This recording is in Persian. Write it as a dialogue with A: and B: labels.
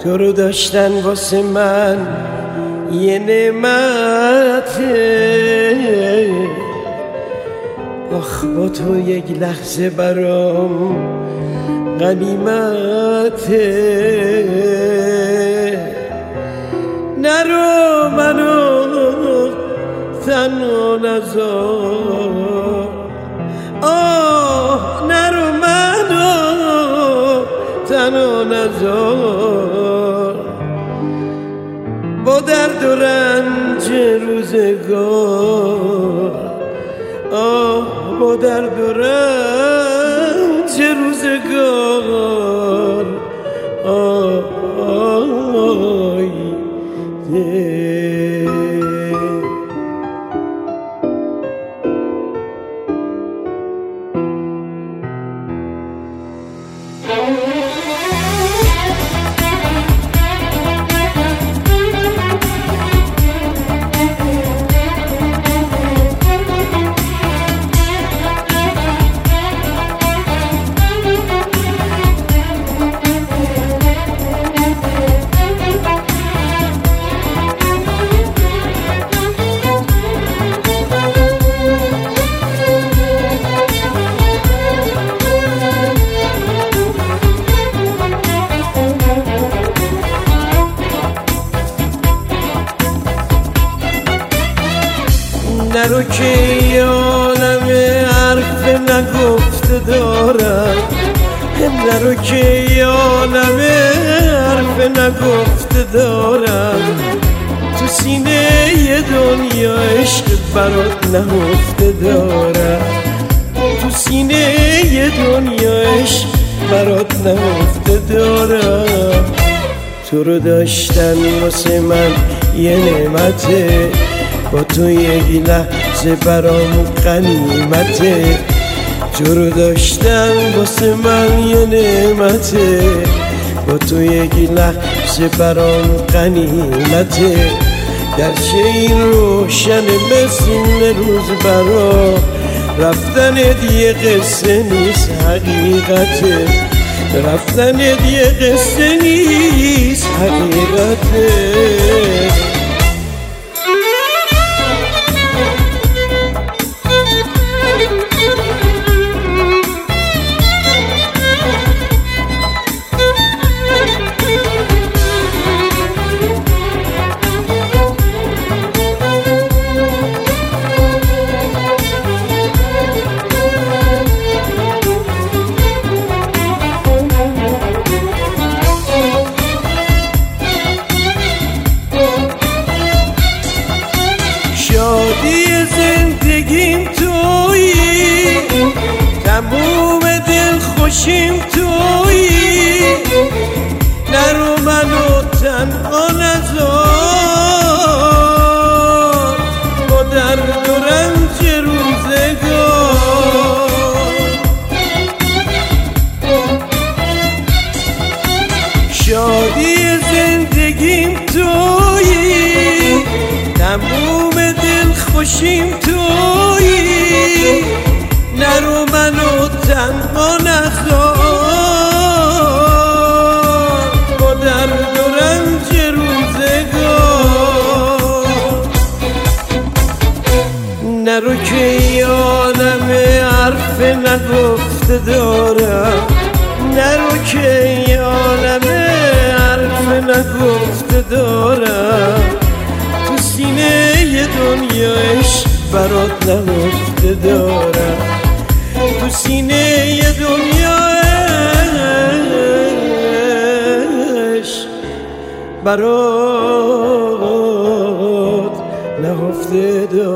A: تو رو داشتن واسه من یه نعمته، آخ با تو یک لحظه برام غنیمته. نرو منو تنها نذار، آه نرو منو تنها نذار، با درد و رنج روزگار، آه با درد و رنج روزگار، آه نرو که یالم حرف نگفته دارم، نرو که یالم حرف نگفته دارم، تو سینه یه دنیا عشق برات نهفته دارم، تو سینه یه دنیا عشق برات نهفته دارم. تو رو داشتن واسه من یه نعمته، با تو یک لحظه برام غنیمته، تو رو داشتن واسه من یه نعمته، با تو یک لحظه برام غنیمته. گرچه روشن مثل روز برا، رفتنت یه قصه نیست حقیقته، رفتنت یه قصه نیست حقیقته. شادی زندگیم تویی، تموم دل خوشیم تویی، نرو منو تنها نذار، با درد و رنج روزگار. شادی زندگیم تویی، تموم خوشیم تویی، نرو منو تنها نذار، با درد و رنج روزگار. نرو که یالم حرف نگفته دارم، نرو که یالم حرف نگفته دارم، تو سینه یه دنیا عشق برات نهفته دارم، تو سینه یه دنیا عشق برات نهفته دارم.